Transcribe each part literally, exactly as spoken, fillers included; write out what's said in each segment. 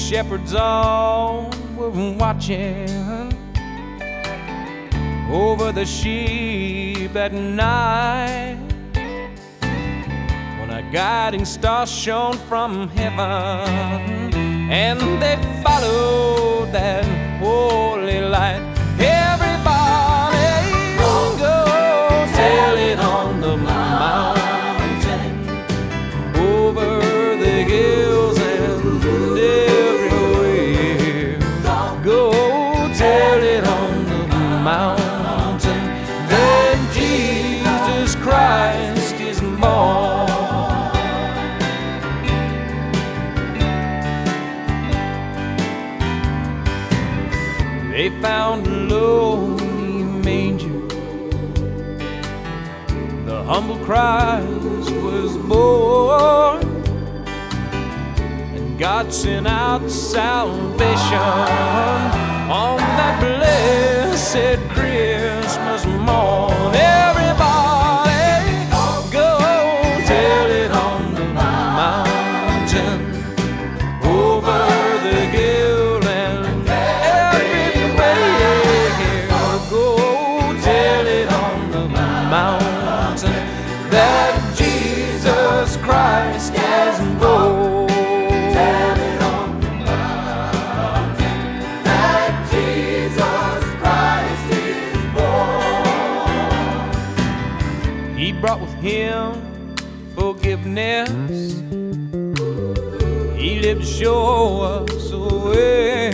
shepherds all were watching over the sheep at night, when a guiding star shone from heaven, and they followed that holy light. Everybody go tell it on the mountain, over the hills and everywhere. Go tell it on the mountain that Jesus Christ is born. They found a lowly manger, the humble Christ was born, and God sent out salvation on that blessed Christmas morn. Everybody go tell it on the mountain, over the hill and everywhere. Go tell it on the mountain that Jesus Christ is born. He brought with him forgiveness. He lived to show us the way.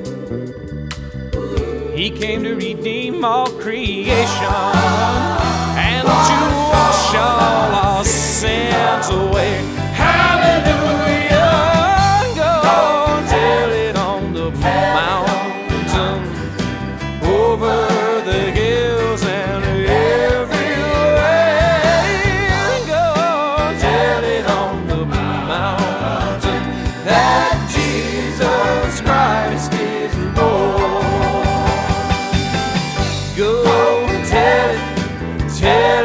He came to redeem all creation and to wash all our sins away. Hallelujah! Go tell it on the mountain, over the hills and Christ is born. Go tell it, tell